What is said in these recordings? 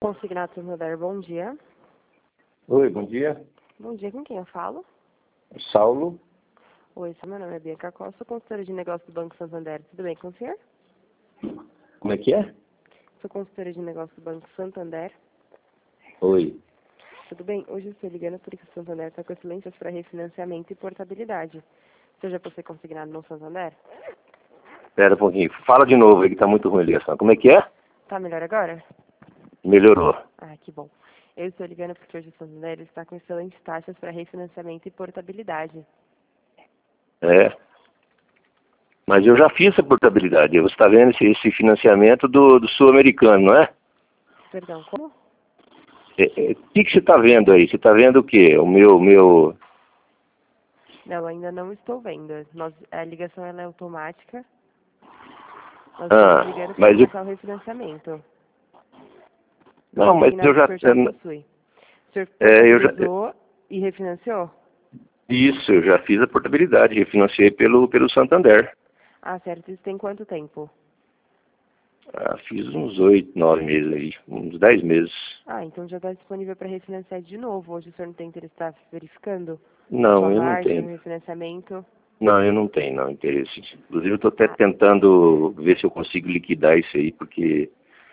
Consignado Santander, bom dia. Oi, bom dia. Bom dia, com quem eu falo? Saulo. Oi, meu nome é Bianca Costa, consultora de negócios do Banco Santander. Tudo bem com o senhor? Como é que é? Sou consultora de negócios do Banco Santander. Oi. Tudo bem? Hoje eu estou ligando porque o Santander está com excelências para refinanciamento e portabilidade. Você já possui consignado no Santander? Espera um pouquinho. Fala de novo aí que tá muito ruim a ligação. Como é que é? Tá melhor agora? Melhorou. Ah, que bom. Eu estou ligando porque hoje o Santander está com excelentes taxas para refinanciamento e portabilidade. É. Mas eu já fiz essa portabilidade. Você está vendo esse financiamento do sul-americano, não é? Perdão, como? O que você está vendo aí? Você está vendo o quê? O meu... Não, ainda não estou vendo. A ligação ela é automática. Nós estamos ligando para mas eu... começar o refinanciamento. Não, mas eu já... O senhor já possui. O senhor eu já... portabilizou e refinanciou? Isso, eu já fiz a portabilidade. Refinanciei pelo Santander. Ah, certo. Isso tem quanto tempo? Fiz uns 8, 9 meses aí. Uns 10 meses. Ah, então já está disponível para refinanciar de novo. Hoje o senhor não tem interesse em estar verificando a Não, sua eu não margem, o tenho. refinanciamento? Não, eu não tenho não, interesse. Inclusive eu estou até tentando ver se eu consigo liquidar isso aí, porque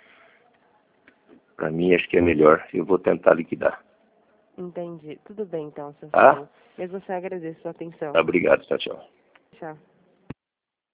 para mim acho que é melhor. Eu vou tentar liquidar. Entendi. Tudo bem então, seu Tá? Saulo. Mesmo assim, agradeço a sua atenção. Tá, obrigado, tchau, tchau. Tchau.